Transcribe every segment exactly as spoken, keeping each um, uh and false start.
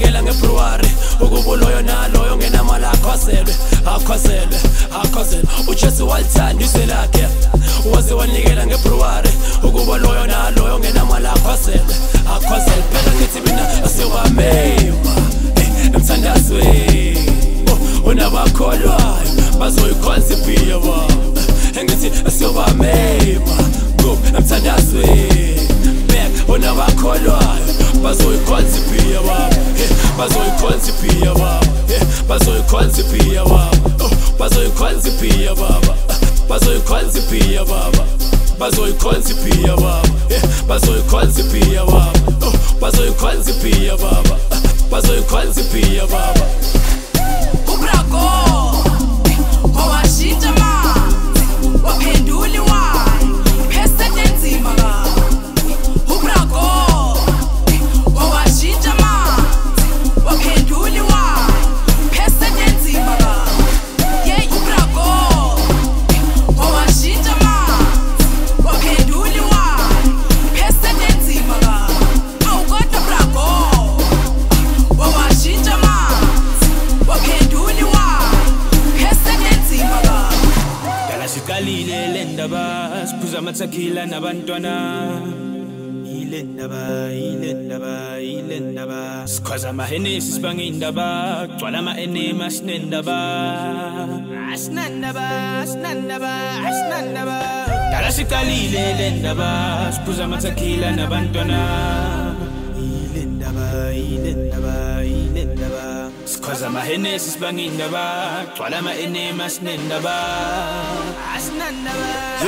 wanikela ngeBruary ukubuloyo naloyo ngenamali akhozelwe akhozelwe akhozelwe uJesu walithanda izwe lakhe waze wanikela ngeBruary ukubuloyo naloyo ngenamali akhozelwe akhozelwe phela ngithi mina asiwamema emthandazweni unabakholwayo bazoyikhonza impilo wabo engithi asiyobamema go emthandazweni back unabakholwayo bazoyikhonza impilo wabo bazoyikhonza impilo wabo bazoyikhonza impilo wabo bazoyikhonza impilo wabo bazoyikhonza impilo wabo bazoyikhonza impilo wabo bazoyikhonza impilo wabo bazoyikhonza impilo wabo bazoyikhonza impilo wabo ubrago owashintsha manje waphenduli wayo phesede nzima ka ubrago owashintsha manje waphenduli wayo phesede nzima ka yey ubrago owashintsha manje waphenduli wayo phesede nzima ka awukodwa brago owashintsha waphenduli wayo phesede nzima ka dala siqalile le ndaba siphuza amathakila nabantwana ile ndaba ile ndaba ile ndaba sikhwaza amahenesi sibanga indaba gcwala ama-enema sinendaba asinandaba asinandaba asinandaba dala siqalile le ndaba siphuza amathakila nabantwana ile ndaba ile ndaba ile ndaba sikhoza amahenesi sibanga indaba gcwala ama-enema sinendaba asinandaba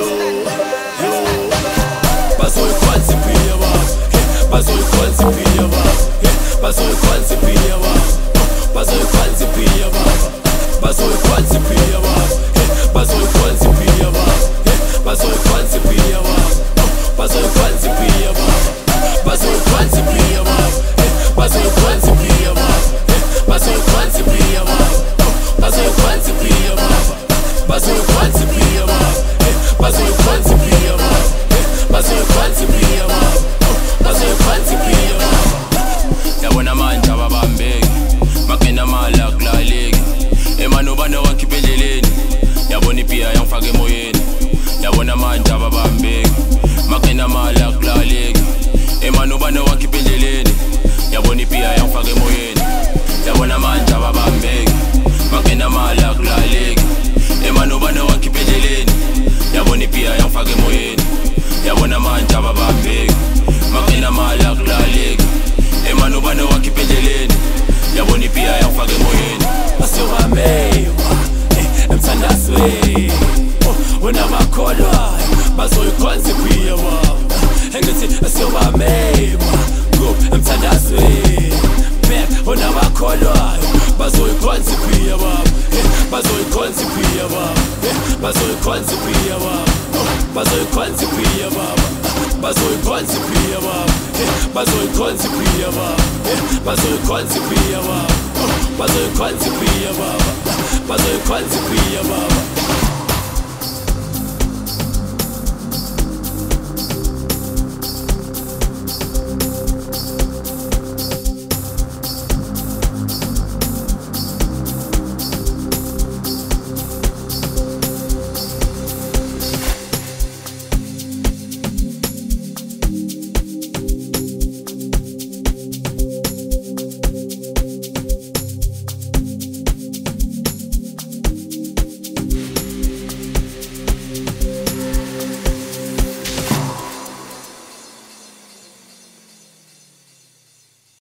bazoyikhonza impilo wabo bazoyikhonza impilo wabo bazoyikhonza impilo wabo bazoyikhonza impilo wabo bazoyikhonza impilo wabo bazoyikhonza impilo wabo bazoyikhonza impilo wabo bazoyikhonza impilo wabo bazoyikhonza impilo wabo bazoyikhonza impilo wabo bazoyikhonza impilo wabo bazoyikhonza impilo wabo bazoyikhonza impilo wabo bazoyikhonza impilo wabo bazoyikhonza impilo wabo bazoyikhonza impilo wabo yabona manje ababambeki makena mala kulaleki emano bana wakhipheleleni yabona ipia yangifaka emoyeni yabona manje ababambeki makena mala kulaleki emano bana wakhipheleleni yabona ipia yangifaka emoyeni yabona manje ababambeki makena mala kulaleki emano bana wakhipheleleni yabona ipia yangifaka emoyeni yabona manje ababambeki makena mala kulaleki emano bana wakhipheleleni yabona ipia yangifaka emoyeni asiyobamema emthandazweni unabakholwayo bazoyikhonza impilo wabo engithi asiyobamema go emthandazweni back unabakholwayo bazoyikhonza impilo wabo bazoyikhonza impilo wabo bazoyikhonza impilo wabo bazoyikhonza impilo wabo bazoyikhonza impilo wabo bazoyikhonza impilo wabo bazoyikhonza impilo wabo bazoyikhonza impilo wabo bazoyikhonza impilo wabo